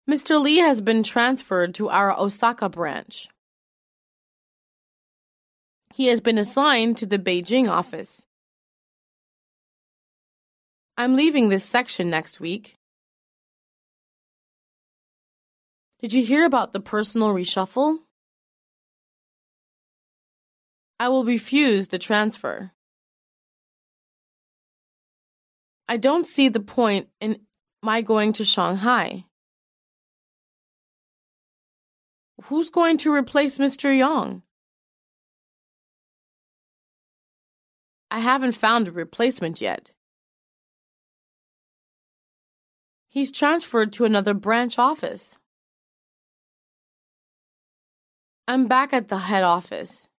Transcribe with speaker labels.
Speaker 1: Mr. Lee has been transferred to our Osaka branch. He has been assigned to the Beijing office. I'm leaving this section next week. Did you hear about the personal reshuffle? I will refuse the transfer. I don't see the point in my going to Shanghai. Who's going to replace Mr. Yang? I haven't found a replacement yet. He's transferred to another branch office. I'm back at the head office.